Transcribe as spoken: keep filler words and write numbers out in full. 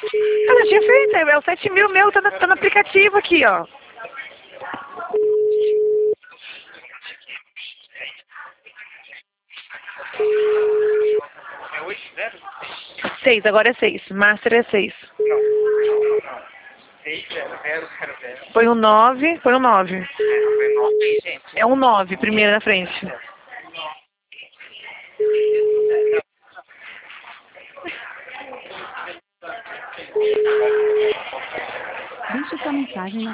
Eu já tinha feito, é o sete mil meu, tá no, tá no aplicativo aqui, ó. É oito zero? Seis, agora é seis. Master é seis. Não, não, não. seis zero zero zero zero. Põe um nove, põe um nove. É, foi nove, gente. É um nove, primeiro na frente. Deixe sua mensagem na